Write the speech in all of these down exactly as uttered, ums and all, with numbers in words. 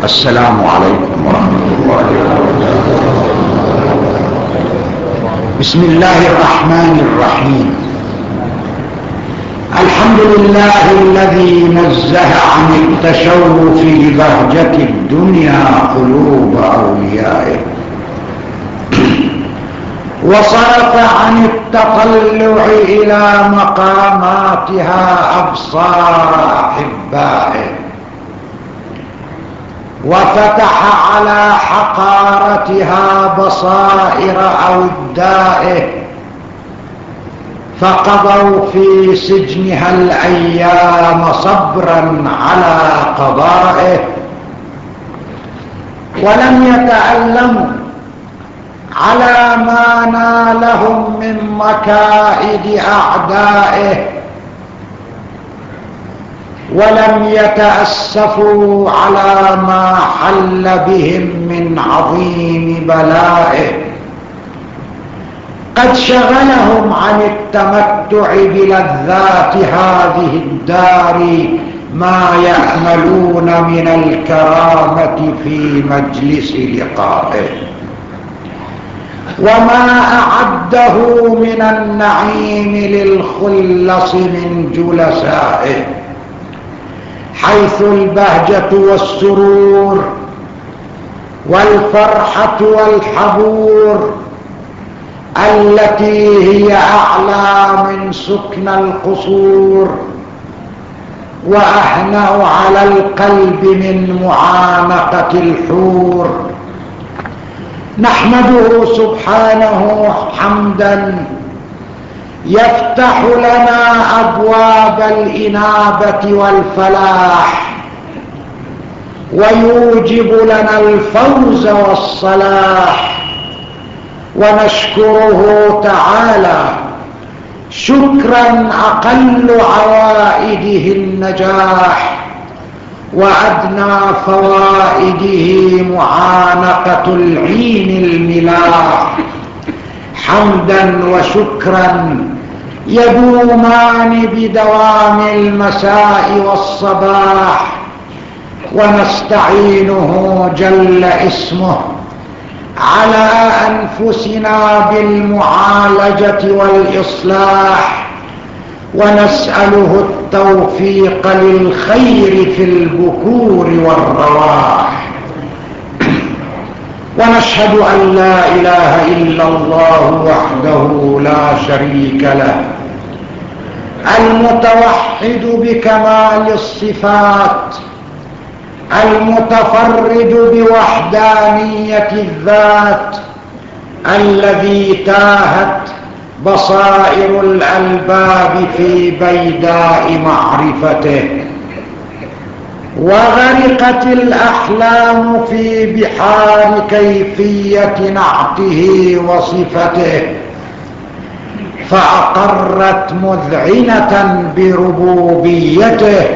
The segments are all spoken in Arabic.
السلام عليكم ورحمة الله وبركاته. بسم الله الرحمن الرحيم. الحمد لله الذي نزه عن التشوف لبهجة الدنيا قلوب أوليائه، وصرف عن التطلع إلى مقاماتها أبصار أحبائه، وفتح على حقارتها بصائر أودائه، فقضوا في سجنها الأيام صبرا على قضائه، ولم يتألموا على ما نالهم من مكائد أعدائه، ولم يتأسفوا على ما حل بهم من عظيم بلائه. قد شغلهم عن التمتع بلذات هذه الدار ما يأملون من الكرامة في مجلس لقائه، وما أعده من النعيم للخلص من جلسائه، حيث البهجة والسرور والفرحة والحبور التي هي أعلى من سكن القصور، وأهنأ على القلب من معانقة الحور. نحمده سبحانه حمدا يفتح لنا أبواب الإنابة والفلاح، ويوجب لنا الفوز والصلاح، ونشكره تعالى شكرا أقل عوائده النجاح، وأدنى فوائده معانقة العين الملاح. حمدا وشكرا يدومان بدوام المساء والصباح، ونستعينه جل اسمه على أنفسنا بالمعالجة والإصلاح، ونسأله التوفيق للخير في البكور والرواح. ونشهد أن لا إله إلا الله وحده لا شريك له، المتوحد بكمال الصفات، المتفرد بوحدانية الذات، الذي تاهت بصائر الألباب في بيداء معرفته، وغرقت الأحلام في بحار كيفية نعته وصفته، فأقرت مذعنة بربوبيته،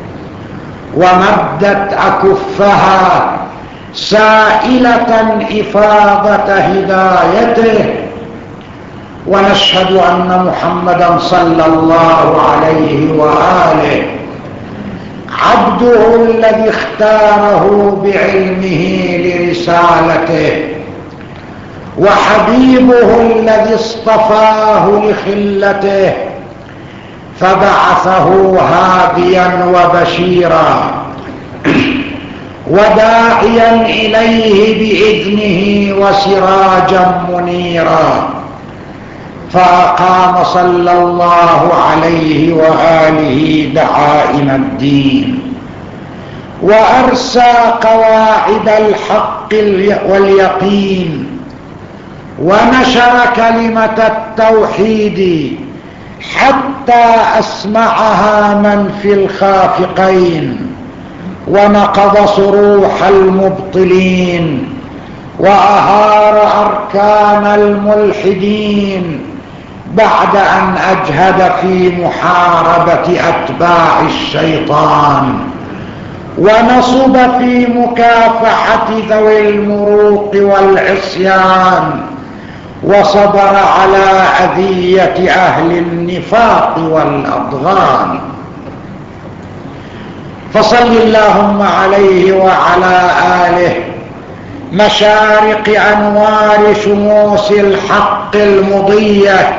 ومدت أكفها سائلة إفاضة هدايته. ونشهد أن محمدا صلى الله عليه وآله عبده الذي اختاره بعلمه لرسالته، وحبيبه الذي اصطفاه لخلته، فبعثه هاديا وبشيرا وداعيا إليه بإذنه وسراجا منيرا، فأقام صلى الله عليه وآله دعائم الدين، وأرسى قواعد الحق واليقين، ونشر كلمة التوحيد حتى أسمعها من في الخافقين، ونقض صروح المبطلين، وأهار أركان الملحدين، بعد أن أجهد في محاربة أتباع الشيطان، ونصب في مكافحة ذوي المروق والعصيان، وصبر على أذية أهل النفاق والأضغان. فصل اللهم عليه وعلى آله مشارق أنوار شموس الحق المضية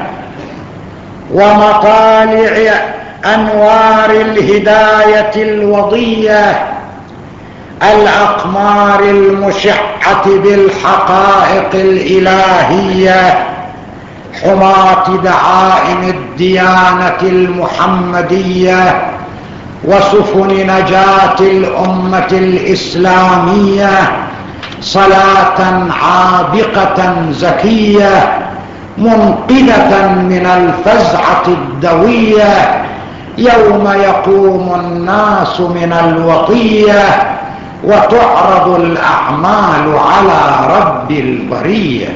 ومطالع أنوار الهداية الوضية الأقمار المشعة بالحقائق الإلهية حماة دعائم الديانة المحمدية وسفن نجاة الأمة الإسلامية صلاة عابقة زكية منقذة من الفزعة الدوية يوم يقوم الناس من الوطية وتعرض الأعمال على رب البرية.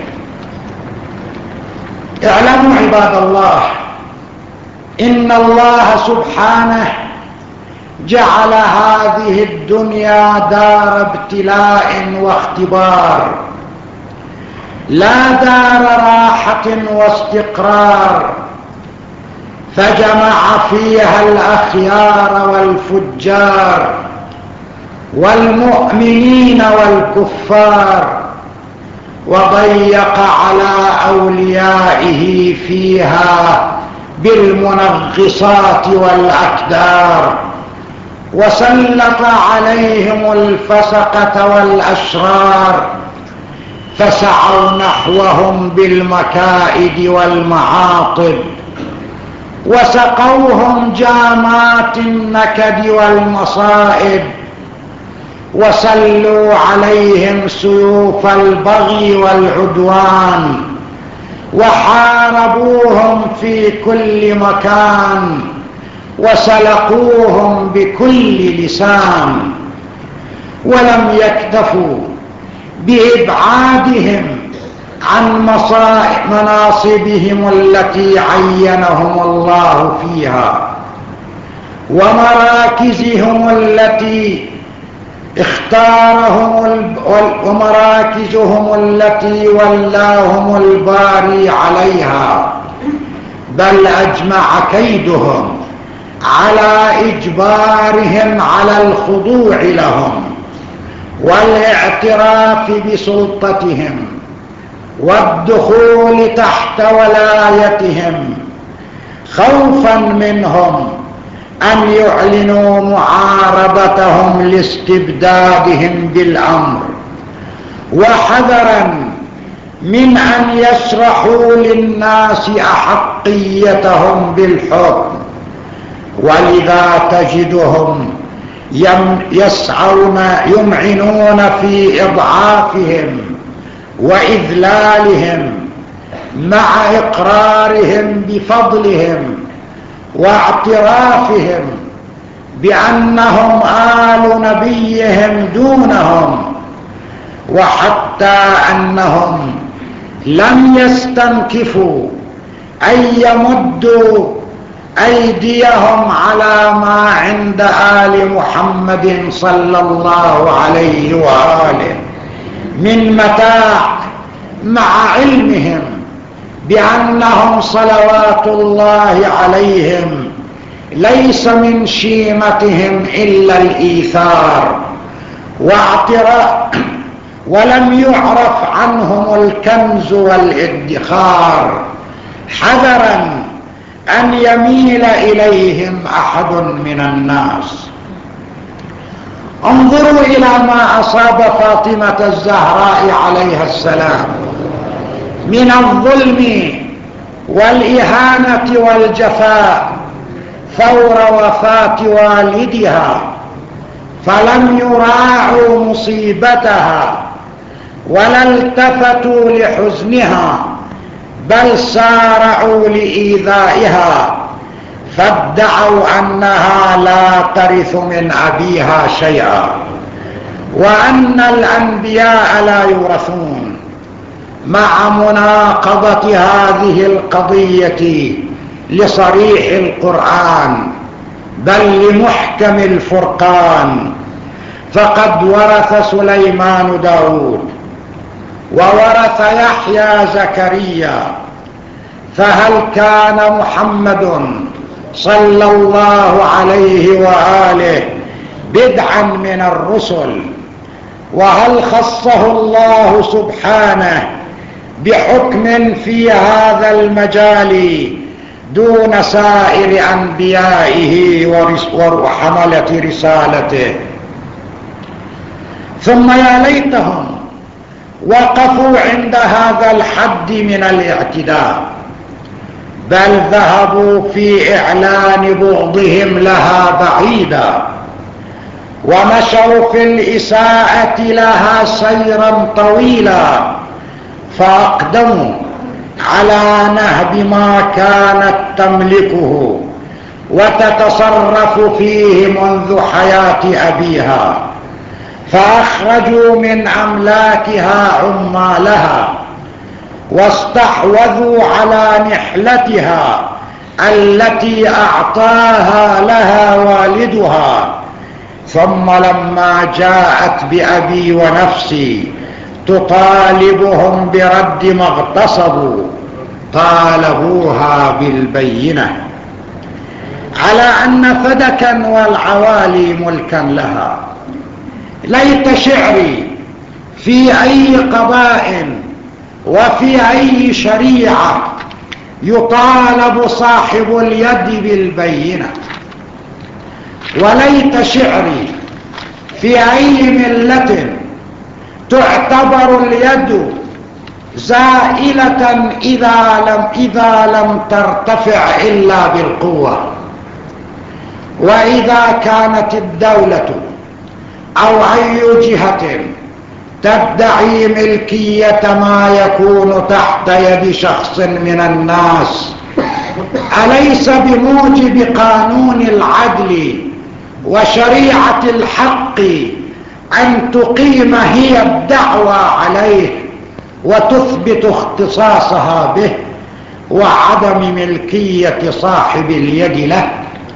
اعلموا عباد الله إن الله سبحانه جعل هذه الدنيا دار ابتلاء واختبار لا دار راحة واستقرار، فجمع فيها الأخيار والفجار والمؤمنين والكفار وضيق على أوليائه فيها بالمنغصات والأكدار وسلط عليهم الفسقة والأشرار فسعوا نحوهم بالمكائد والمعاطب وسقوهم جامات النكد والمصائب وسلوا عليهم سيوف البغي والعدوان وحاربوهم في كل مكان وسلقوهم بكل لسان، ولم يكتفوا بإبعادهم عن مناصبهم التي عينهم الله فيها ومراكزهم التي اختارهم ومراكزهم التي ولاهم الباري عليها، بل أجمع كيدهم على إجبارهم على الخضوع لهم والاعتراف بسلطتهم والدخول تحت ولايتهم خوفا منهم أن يعلنوا معارضتهم لاستبدادهم بالأمر وحذرا من أن يشرحوا للناس أحقيتهم بالحكم. ولذا تجدهم يسعون يمعنون في إضعافهم وإذلالهم مع إقرارهم بفضلهم واعترافهم بأنهم آل نبيهم دونهم، وحتى أنهم لم يستنكفوا أن يمدوا أيديهم على ما عند آل محمد صلى الله عليه وآله من متاع، مع علمهم بأنهم صلوات الله عليهم ليس من شيمتهم إلا الإيثار واعتراف، ولم يعرف عنهم الكنز والادخار، حذرا أن يميل إليهم أحد من الناس. انظروا إلى ما أصاب فاطمة الزهراء عليها السلام من الظلم والإهانة والجفاء فور وفاة والدها، فلم يراعوا مصيبتها ولا التفتوا لحزنها، بل سارعوا لإيذائها فادعوا أنها لا ترث من أبيها شيئا وأن الأنبياء لا يورثون، مع مناقضة هذه القضية لصريح القرآن بل لمحكم الفرقان. فقد ورث سليمان داود وورث يحيى زكريا، فهل كان محمد صلى الله عليه وآله بدعا من الرسل؟ وهل خصه الله سبحانه بحكم في هذا المجال دون سائر أنبيائه وحملة رسالته؟ ثم يا ليتهم وقفوا عند هذا الحد من الاعتداء، بل ذهبوا في إعلان بغضهم لها بعيدا، ومشوا في الإساءة لها سيرا طويلا، فأقدموا على نهب ما كانت تملكه وتتصرف فيه منذ حياة أبيها، فأخرجوا من أملاكها عمالها، واستحوذوا على نحلتها التي أعطاها لها والدها. ثم لما جاءت بأبي ونفسي تطالبهم برد ما اغتصبوا، طالبوها بالبينة على أن فدكا والعوالي ملكا لها. ليت شعري في أي قضاء وفي أي شريعة يطالب صاحب اليد بالبينة، وليت شعري في أي ملة تعتبر اليد زائلة إذا لم, إذا لم ترتفع إلا بالقوة. وإذا كانت الدولة أو أي جهة تدعي ملكية ما يكون تحت يد شخص من الناس، أليس بموجب قانون العدل وشريعة الحق أن تقيم هي الدعوى عليه وتثبت اختصاصها به وعدم ملكية صاحب اليد له؟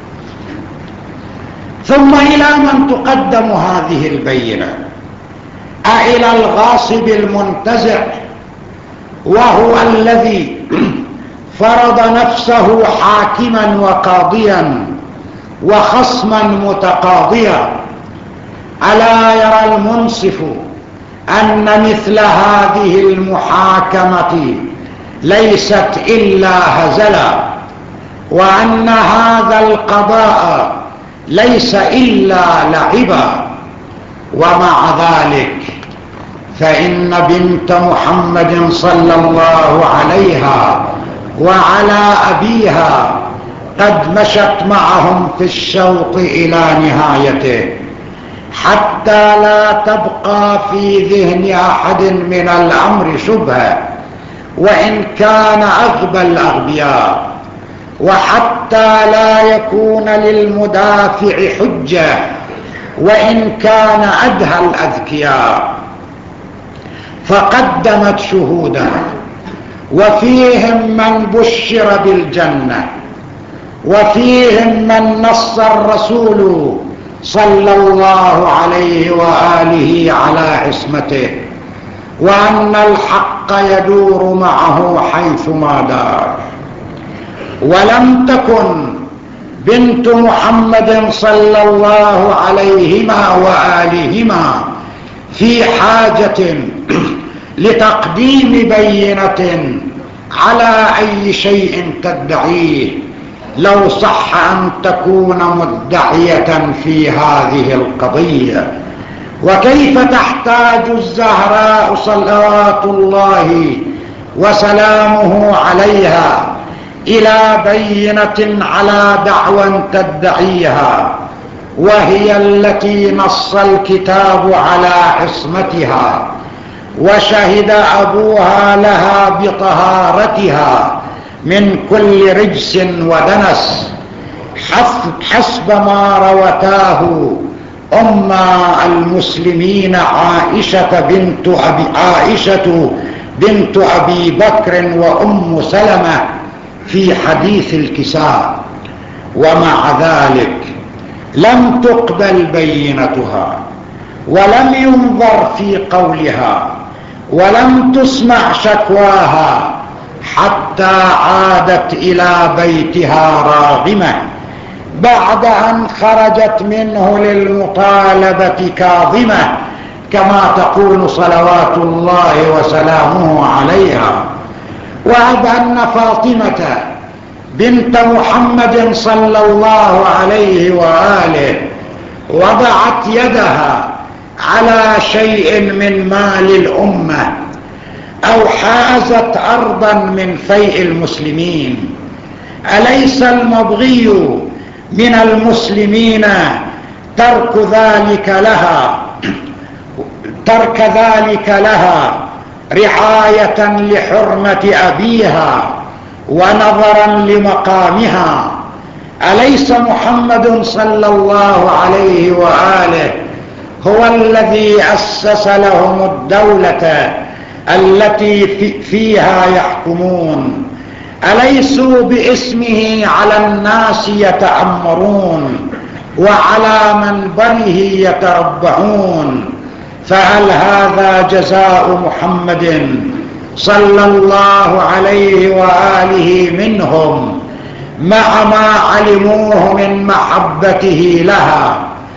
ثم إلى من تقدم هذه البينة؟ أإلى الغاصب المنتزع، وهو الذي فرض نفسه حاكما وقاضيا وخصما متقاضيا؟ ألا يرى المنصف أن مثل هذه المحاكمة ليست إلا هزلا، وأن هذا القضاء ليس إلا لعبا؟ ومع ذلك فإن بنت محمد صلى الله عليها وعلى أبيها قد مشت معهم في الشوط إلى نهايته، حتى لا تبقى في ذهن أحد من الأمر شبهة وإن كان أغبى الأغبياء، وحتى لا يكون للمدافع حجة وإن كان أدهى الأذكياء. فقدمت شهودا، وفيهم من بشر بالجنة، وفيهم من نص الرسول صلى الله عليه وآله على عصمته، وأن الحق يدور معه حيثما دار. ولم تكن بنت محمد صلى الله عليهما وآلهما في حاجة لتقديم بينة على أي شيء تدعيه، لو صح أن تكون مدعية في هذه القضية. وكيف تحتاج الزهراء صلوات الله وسلامه عليها إلى بينة على دعوى تدعيها، وهي التي نص الكتاب على عصمتها وشهد أبوها لها بطهارتها من كل رجس ودنس، حسب ما روتاه أم المسلمين عائشة بنت أبي, عائشة بنت أبي بكر وأم سلمة في حديث الكساء. ومع ذلك لم تقبل بينتها، ولم ينظر في قولها، ولم تسمع شكواها، حتى عادت إلى بيتها راغمة بعد أن خرجت منه للمطالبة كاظمة كما تقول صلوات الله وسلامه عليها. وهب أن فاطمة بنت محمد صلى الله عليه وآله وضعت يدها على شيء من مال الأمة أو حازت أرضا من فيء المسلمين، أليس المبغي من المسلمين ترك ذلك لها ترك ذلك لها رعاية لحرمة أبيها ونظرا لمقامها؟ أليس محمد صلى الله عليه وآله هو الذي أسس لهم الدولة التي فيها يحكمون؟ أليسوا باسمه على الناس يتأمرون وعلى منبره يتربعون؟ فهل هذا جزاء محمد صلى الله عليه وآله منهم مع ما علموه من محبته لها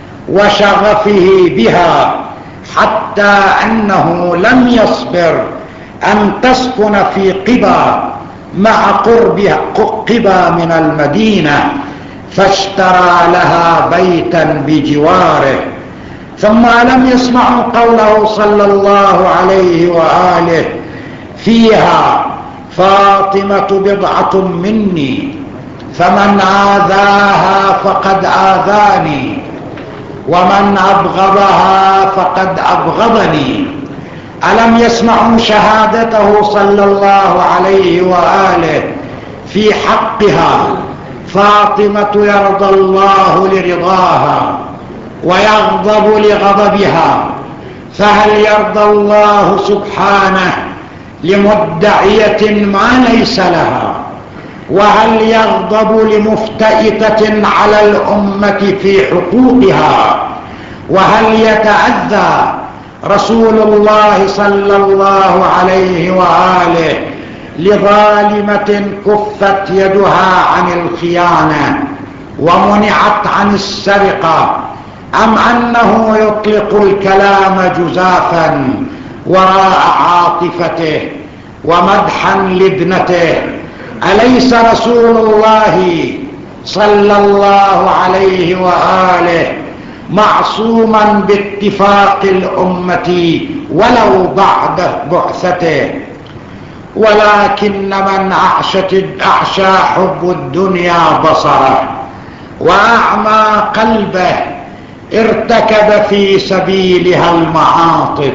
وشغفه بها، حتى أنه لم يصبر أن تسكن في قبى مع قربها قبى من المدينة، فاشترى لها بيتا بجواره؟ ثم ألم يسمعوا قوله صلى الله عليه وآله فيها: فاطمة بضعة مني فمن آذاها فقد آذاني ومن أبغضها فقد أبغضني؟ ألم يسمعوا شهادته صلى الله عليه وآله في حقها: فاطمة يرضى الله لرضاها ويغضب لغضبها؟ فهل يرضى الله سبحانه لمدعية ما ليس لها؟ وهل يغضب لمفتئتة على الأمة في حقوقها؟ وهل يتأذى رسول الله صلى الله عليه وآله لظالمة كفت يدها عن الخيانة ومنعت عن السرقة، أم أنه يطلق الكلام جزافا وراء عاطفته ومدحا لابنته؟ أليس رسول الله صلى الله عليه وآله معصوما باتفاق الأمة ولو بعد بعثته؟ ولكن من أعشى حب الدنيا بصره وأعمى قلبه ارتكب في سبيلها المعاطب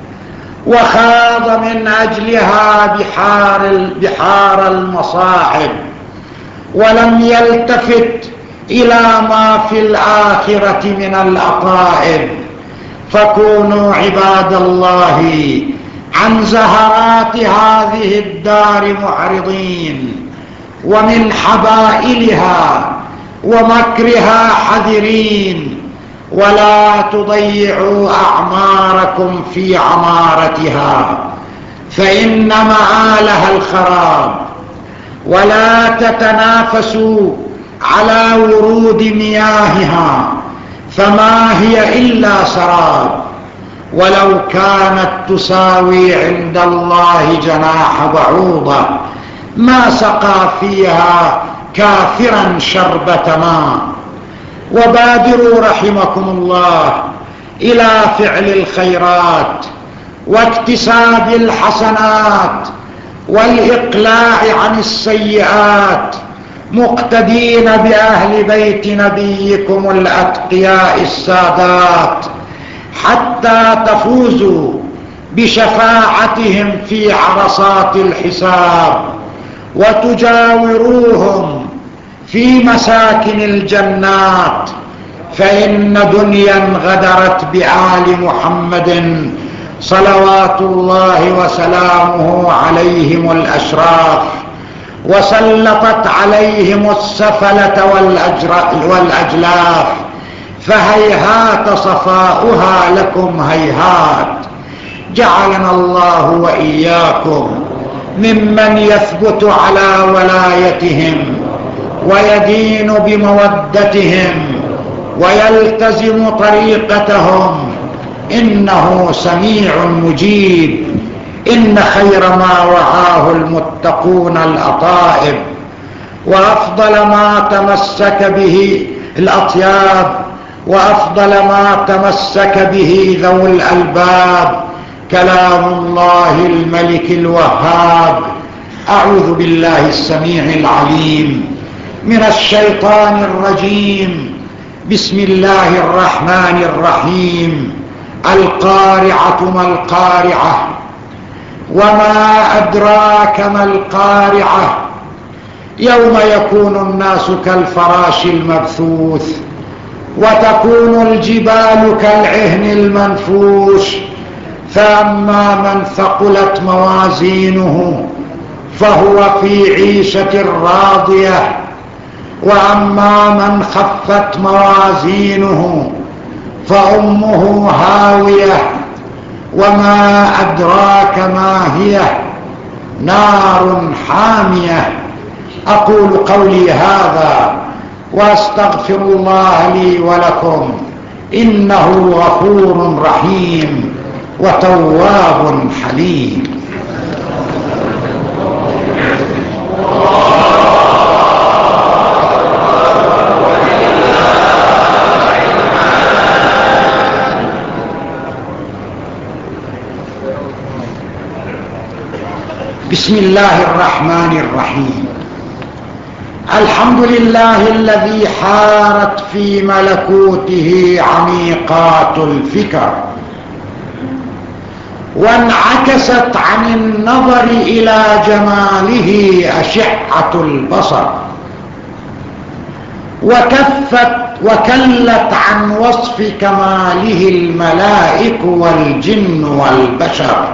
وخاض من أجلها بحار, بحار المصاعب، ولم يلتفت إلى ما في الآخرة من الأطائب. فكونوا عباد الله عن زهرات هذه الدار معرضين، ومن حبائلها ومكرها حذرين، ولا تضيعوا أعماركم في عمارتها فإن مآلها الخراب. ولا تتنافسوا على ورود مياهها فما هي إلا سراب، ولو كانت تساوي عند الله جناح بعوضة ما سقى فيها كافرا شربة ماء. وبادروا رحمكم الله إلى فعل الخيرات واكتساب الحسنات والإقلاع عن السيئات، مقتدين بأهل بيت نبيكم الأتقياء السادات، حتى تفوزوا بشفاعتهم في عرصات الحساب وتجاوروهم في مساكن الجنات. فإن دنيا غدرت بآل محمد صلوات الله وسلامه عليهم الأشراف، وسلطت عليهم السفلة والأجلاف، فهيهات صفاؤها لكم هيهات. جعلنا الله وإياكم ممن يثبت على ولايتهم ويدين بمودتهم ويلتزم طريقتهم، إنه سميع مجيب. إن خير ما وعاه المتقون الأطائب، وأفضل ما تمسك به الأطياب، وأفضل ما تمسك به ذو الألباب كلام الله الملك الوهاب. أعوذ بالله السميع العليم من الشيطان الرجيم. بسم الله الرحمن الرحيم. القارعة ما القارعة، وما أدراك ما القارعة، يوم يكون الناس كالفراش المبثوث، وتكون الجبال كالعهن المنفوش. فأما من ثقلت موازينه فهو في عيشة راضية، وأما من خفت موازينه فأمه هاوية. وما أدراك ما هي، نار حامية. أقول قولي هذا وأستغفر الله لي ولكم، إنه غفور رحيم وتواب حليم. بسم الله الرحمن الرحيم. الحمد لله الذي حارت في ملكوته عميقات الفكر، وانعكست عن النظر إلى جماله أشعة البصر، وكفت وكلت عن وصف كماله الملائك والجن والبشر.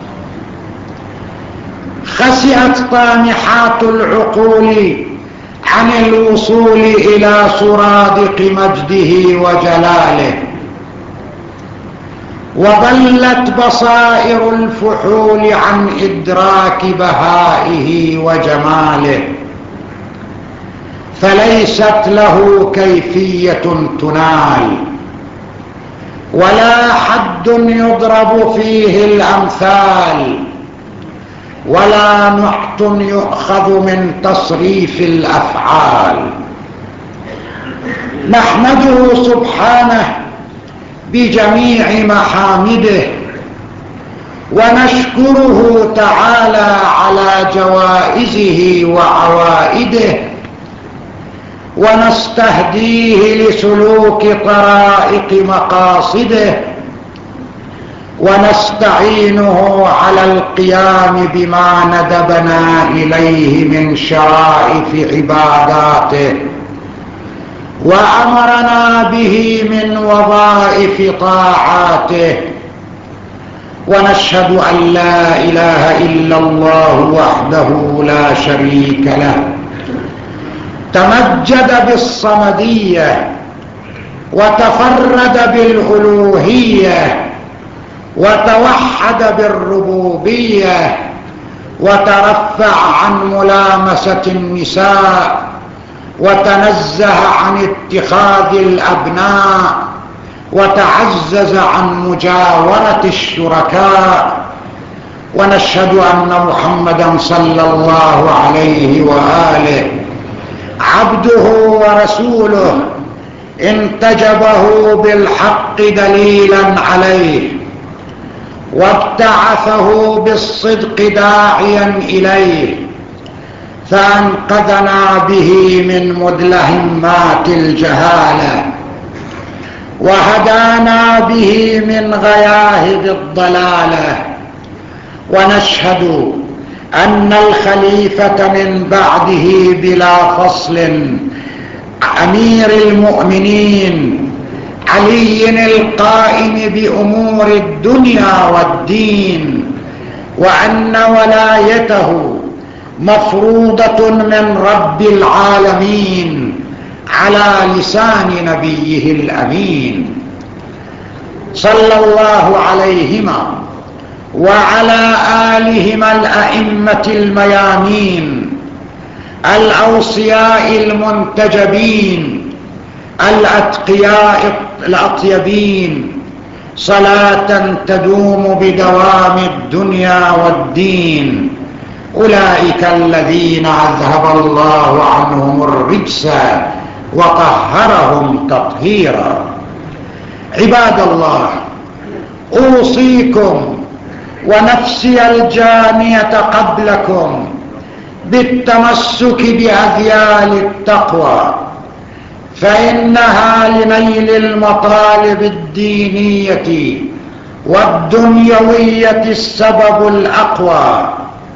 خسئت طامحات العقول عن الوصول إلى سرادق مجده وجلاله، وضلت بصائر الفحول عن إدراك بهائه وجماله، فليست له كيفية تنال، ولا حد يضرب فيه الأمثال، ولا نعت يؤخذ من تصريف الأفعال. نحمده سبحانه بجميع محامده، ونشكره تعالى على جوائزه وعوائده، ونستهديه لسلوك طرائق مقاصده، ونستعينه على القيام بما ندبنا إليه من شرائف عباداته، وأمرنا به من وظائف طاعاته. ونشهد أن لا إله إلا الله وحده لا شريك له، تمجد بالصمدية، وتفرد بالألوهية، وتوحد بالربوبية، وترفع عن ملامسة النساء، وتنزه عن اتخاذ الأبناء، وتعزز عن مجاورة الشركاء. ونشهد أن محمدا صلى الله عليه وآله عبده ورسوله، انتجبه بالحق دليلا عليه، وابتعثه بالصدق داعيا إليه، فأنقذنا به من مدلهمات الجهالة، وهدانا به من غياهب الضلالة. ونشهد أن الخليفة من بعده بلا فصل أمير المؤمنين علي القائم بأمور الدنيا والدين، وأن ولايته مفروضة من رب العالمين على لسان نبيه الأمين صلى الله عليهما وعلى آلهما الأئمة الميامين، الأوصياء المنتجبين الأتقياء الأطيبين، صلاة تدوم بدوام الدنيا والدين. أولئك الذين أذهب الله عنهم الرجس وطهرهم تطهيرا. عباد الله، أوصيكم ونفسي الجانية قبلكم بالتمسك بأذيال التقوى، فإنها لنيل المطالب الدينية والدنيوية السبب الأقوى.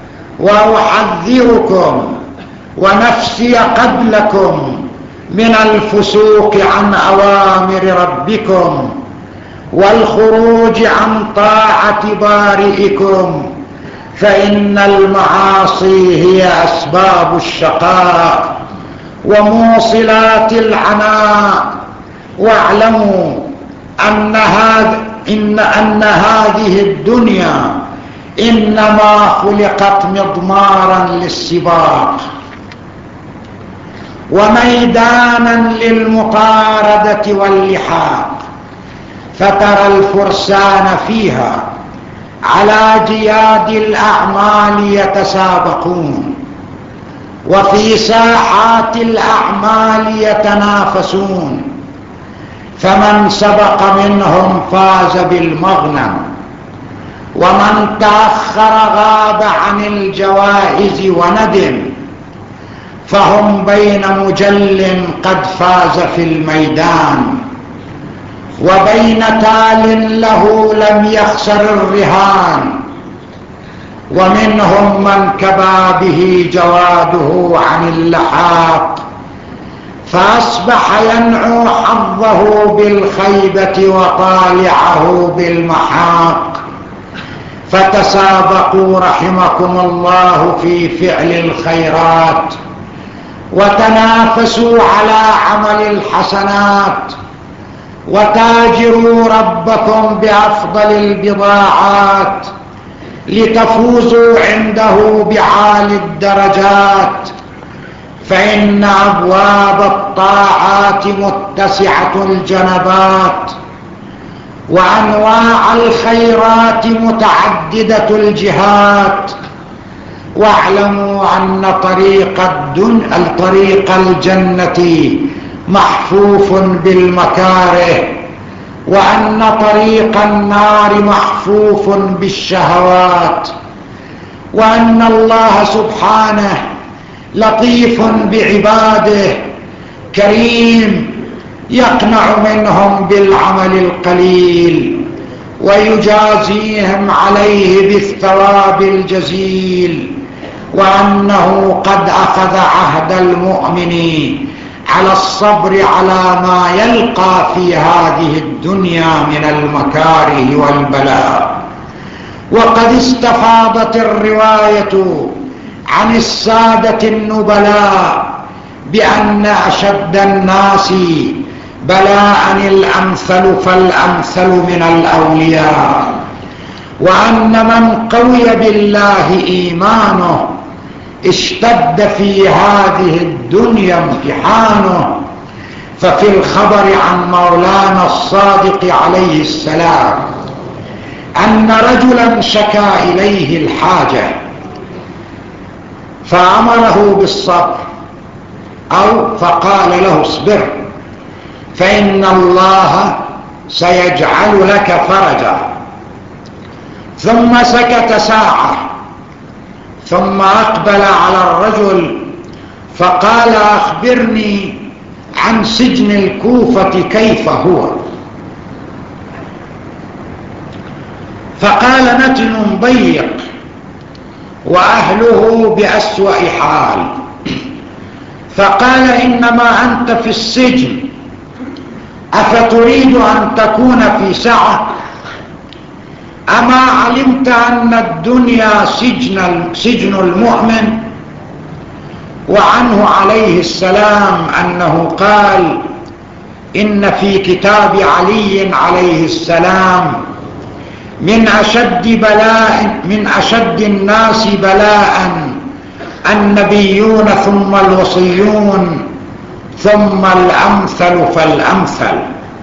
وأحذركم ونفسي قبلكم من الفسوق عن أوامر ربكم والخروج عن طاعة بارئكم، فإن المعاصي هي أسباب الشقاء وموصلات العناء. واعلموا أن, هذ إن, أن هذه الدنيا إنما خلقت مضمارا للسباق وميدانا للمطاردة واللحاق، فترى الفرسان فيها على جياد الأعمال يتسابقون، وفي ساحات الأعمال يتنافسون، فمن سبق منهم فاز بالمغنم، ومن تأخر غاب عن الجوائز وندم، فهم بين مجل قد فاز في الميدان وبين تال له لم يخسر الرهان. ومنهم من كبى به جواده عن اللحاق، فأصبح ينعو حظه بالخيبة وطالعه بالمحاق. فتسابقوا رحمكم الله في فعل الخيرات، وتنافسوا على عمل الحسنات، وتاجروا ربكم بأفضل البضاعات، لتفوزوا عنده بعالي الدرجات. فإن أبواب الطاعات متسعة الجنبات، وأنواع الخيرات متعددة الجهات. واعلموا أن طريق الدنيا طريق الجنة محفوف بالمكاره، وأن طريق النار محفوف بالشهوات، وأن الله سبحانه لطيف بعباده كريم يقنع منهم بالعمل القليل ويجازيهم عليه بالثواب الجزيل، وأنه قد أخذ عهد المؤمن على الصبر على ما يلقى في هذه الدنيا من المكاره والبلاء. وقد استفاضت الرواية عن السادة النبلاء بأن أشد الناس بلاء الأمثل فالأمثل من الأولياء، وأن من قوي بالله إيمانه اشتد في هذه الدنيا امتحانه. ففي الخبر عن مولانا الصادق عليه السلام أن رجلا شكا إليه الحاجة فأمره بالصبر، أو فقال له اصبر فإن الله سيجعل لك فرجا. ثم سكت ساعة، ثم أقبل على الرجل فقال أخبرني عن سجن الكوفة كيف هو؟ فقال نتن ضيق وأهله بأسوأ حال. فقال إنما أنت في السجن، أفتريد أن تكون في سعة؟ أما علمت أن الدنيا سجن, سجن المؤمن؟ وعنه عليه السلام أنه قال إن في كتاب علي عليه السلام من أشد بلاء من أشد الناس بلاء النبيون ثم الوصيون ثم الأمثل فالأمثل.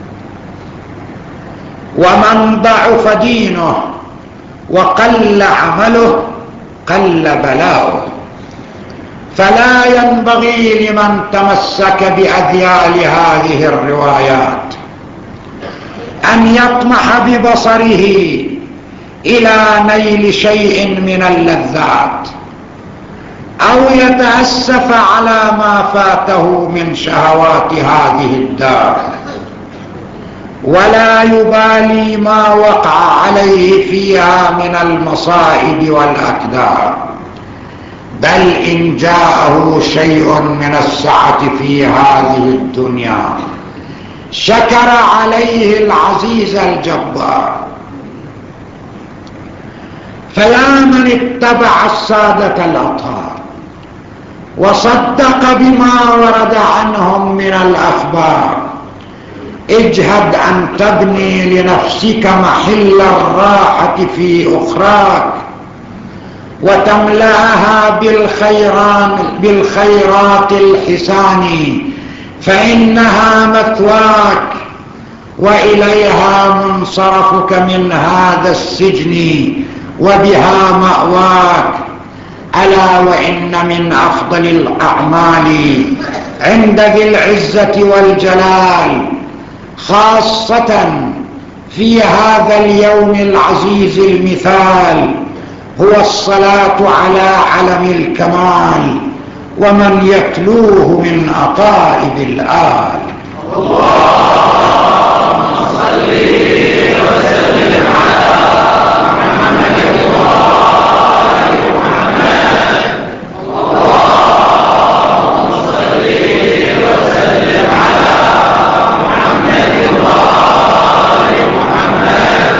ومن ضعف دينه وقل عمله قل بلاؤه. فلا ينبغي لمن تمسك بأذيال هذه الروايات أن يطمح ببصره إلى نيل شيء من اللذات أو يتأسف على ما فاته من شهوات هذه الدار، ولا يبالي ما وقع عليه فيها من المصائب والأكدار، بل إن جاءه شيء من السعة في هذه الدنيا شكر عليه العزيز الجبار. فيا من اتبع السادة الأطهار وصدق بما ورد عنهم من الأخبار، اجهد أن تبني لنفسك محل الراحة في أخراك وتملأها بالخيران بالخيرات الحسان، فإنها مثواك وإليها منصرفك من هذا السجن وبها مأواك. ألا وإن من أفضل الأعمال عند ذي العزة والجلال خاصة في هذا اليوم العزيز المثال هو الصلاة على علم الكمال ومن يتلوه من أطائب الآل. اللهم صل وسلم على محمد وآل محمد. اللهم صل وسلم على محمد وآل محمد.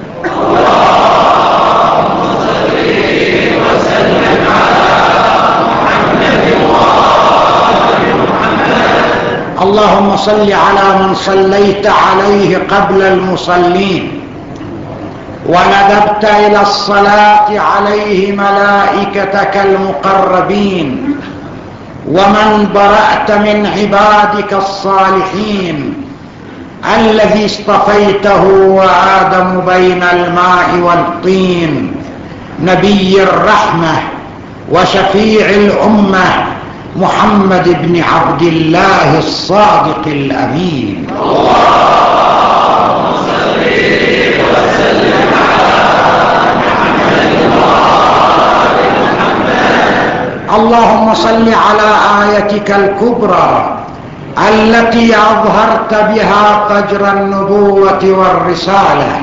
اللهم صل وسلم على محمد وآل محمد. اللهم صل على من صليت عليه قبل المصلين وندبت إلى الصلاة عليه ملائكتك المقربين، ومن برأت من عبادك الصالحين الذي اصطفيته وآدم بين الماء والطين، نبي الرحمة وشفيع الأمة محمد بن عبد الله الصادق الأمين. اللهم صل وسلم على محمد وآل محمد. اللهم صل على آيتك الكبرى التي أظهرت بها قدر النبوة والرسالة،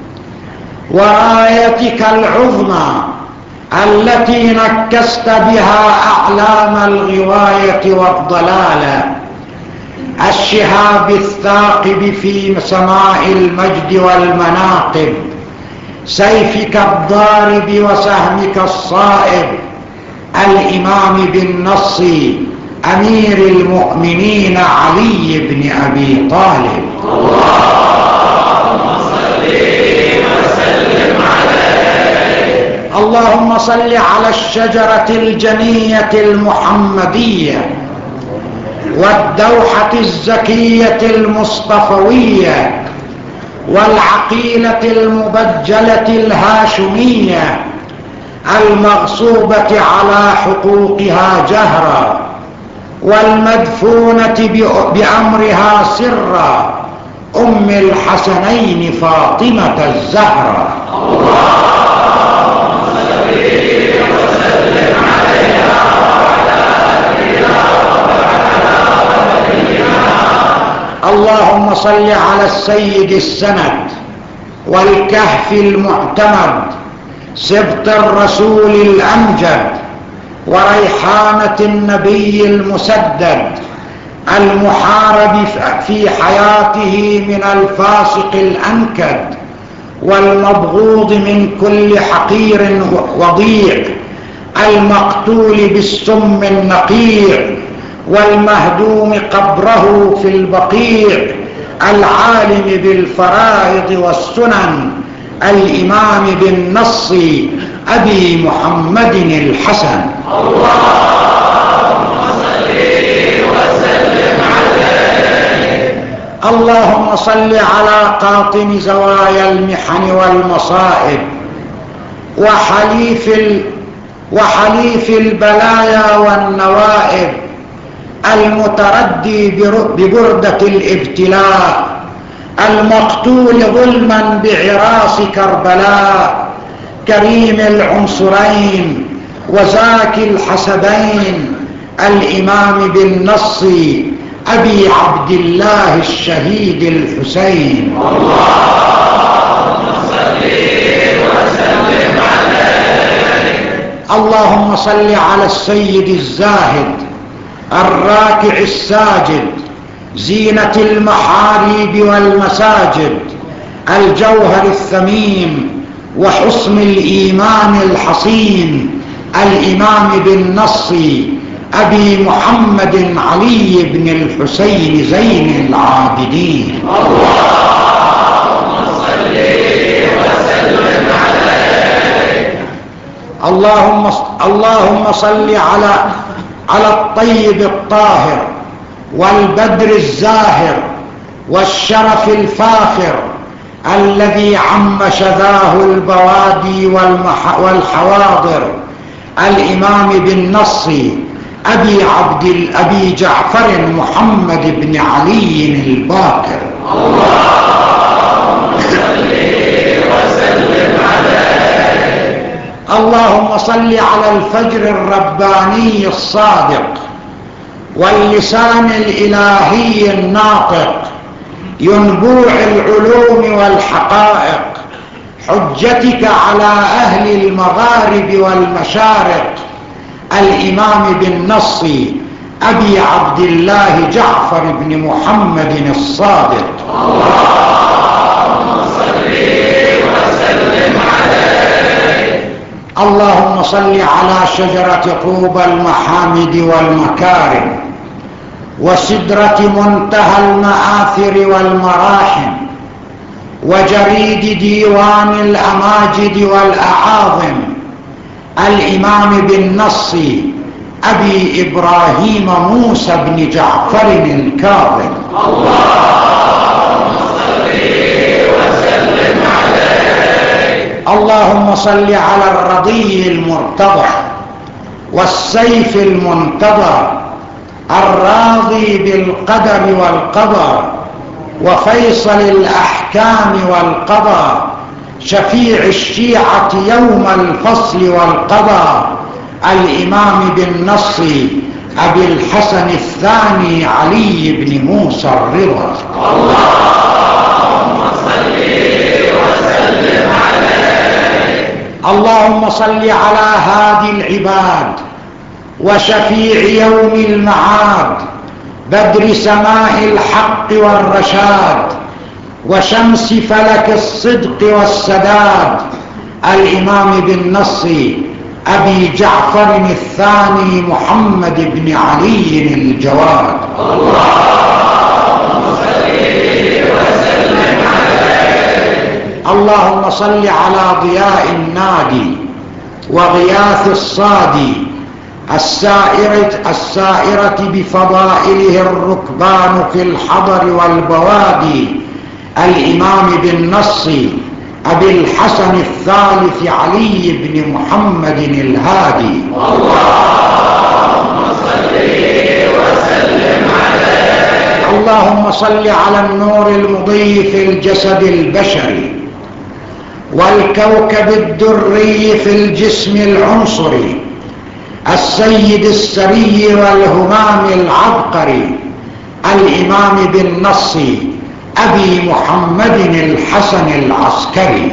وآيتك العظمى التي نكست بها أعلام الغواية والضلالة، الشهاب الثاقب في سماء المجد والمناقب، سيفك الضارب وسهمك الصائب، الإمام بالنص أمير المؤمنين علي بن أبي طالب. اللهم صل وسلم عليه. اللهم صل على الشجرة الجنية المحمدية والدوحة الزكية المصطفوية والعقيلة المبجلة الهاشمية المغصوبة على حقوقها جهرا والمدفونة بأمرها سرا، أم الحسنين فاطمة الزهرا. اللهم صل وسلم عليها وعلى آلها وصحبها. اللهم صل على السيد السند والكهف المعتمد، سبط الرسول الأمجد وريحانة النبي المسدد، المحارب في حياته من الفاسق الأنكد والمبغوض من كل حقير وضيع، المقتول بالسم النقيع والمهدوم قبره في البقيع، العالم بالفرائض والسنن، الإمام بالنص أبي محمد الحسن. اللهم صل وسلم عليه. اللهم صل على قاطن زوايا المحن والمصائب وحليف ال... وحليف البلايا والنوائب، المتردي ببردة الابتلاء، المقتول ظلما بعراس كربلاء، كريم العنصرين وزاكي الحسبين، الإمام بالنص أبي عبد الله الشهيد الحسين. اللهم صل وسلم عليه. اللهم صل على السيد الزاهد الراكع الساجد، زينة المحاريب والمساجد، الجوهر الثمين وحصن الإيمان الحصين، الإمام بالنص أبي محمد علي بن الحسين زين العابدين. اللهم صل وسلم عليه. اللهم اللهم صل على على الطيب الطاهر والبدر الزاهر والشرف الفاخر الذي عم شذاه البوادي والحواضر، الإمام بالنص أبي عبد أبي جعفر محمد بن علي الباكر. اللهم صل وسلم عليه. اللهم صل على الفجر الرباني الصادق واللسان الإلهي الناطق، ينبوع العلوم والحقائق، حجتك على أهل المغارب والمشارق، الإمام بالنص أبي عبد الله جعفر بن محمد الصادق. اللهم صل وسلم عليه. اللهم صل على شجرة طوبى المحامد والمكارم وسدرة منتهى المآثر والمراحم وجريد ديوان الأماجد والأعاظم، الإمام بالنص أبي إبراهيم موسى بن جعفر الكاظم. اللهم صل وسلم عليه. اللهم صل على الرضي المرتضى والسيف المنتظر، الراضي بالقدر والقضاء وفيصل الأحكام والقضاء، شفيع الشيعة يوم الفصل والقضاء، الإمام بالنص أبي الحسن الثاني علي بن موسى الرضا. اللهم صل وسلم عليه. اللهم صل على هادي العباد وشفيع يوم المعاد، بدر سماء الحق والرشاد وشمس فلك الصدق والسداد، الإمام بالنص أبي جعفر الثاني محمد بن علي الجواد. اللهم صل وسلم عليه. اللهم صل على ضياء النادي وغياث الصادي، السائرة, السائرة بفضائله الركبان في الحضر والبوادي، الإمام بالنص أبي الحسن الثالث علي بن محمد الهادي. اللهم صل وسلم عليه. اللهم صل على النور المضيء في الجسد البشري والكوكب الدري في الجسم العنصري، السيد السري والهمام العبقري، الإمام بالنص أبي محمد الحسن العسكري.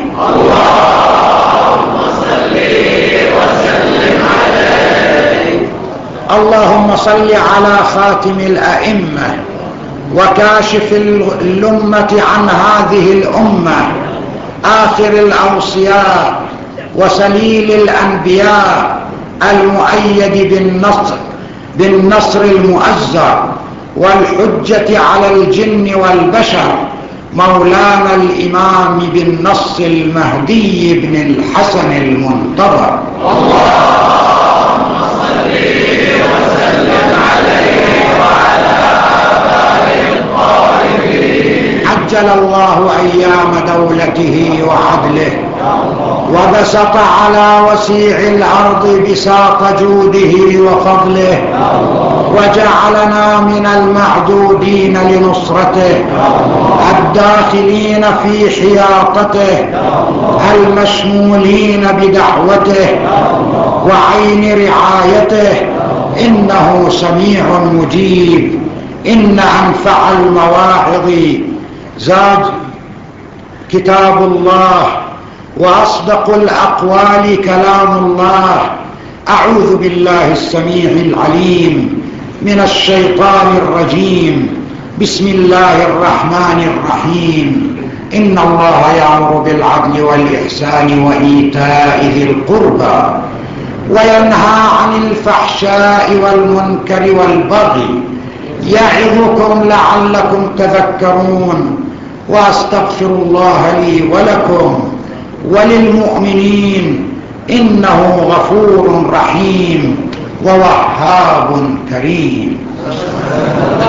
اللهم صل وسلم عليه. اللهم صل على خاتم الأئمة وكاشف الأمة عن هذه الأمة، آخر الأوصياء وسليل الأنبياء، المؤيد بالنصر بالنصر المؤزر والحجة على الجن والبشر، مولانا الإمام بالنص المهدي بن الحسن المنتظر. اللهم صل عجل الله أيام دولته وعدله وبسط على وسيع الأرض بساط جوده وفضله وجعلنا من المعدودين لنصرته الداخلين في حياطته المشمولين بدعوته وعين رعايته إنه سميع مجيب. إن أنفع المواعظ زاد كتاب الله وأصدق الأقوال كلام الله. أعوذ بالله السميع العليم من الشيطان الرجيم. بسم الله الرحمن الرحيم. إن الله يأمر بالعدل والإحسان وإيتاء ذي القربى وينهى عن الفحشاء والمنكر والبغي يعظكم لعلكم تذكرون. وأستغفر الله لي ولكم وللمؤمنين إنه غفور رحيم ووهاب كريم.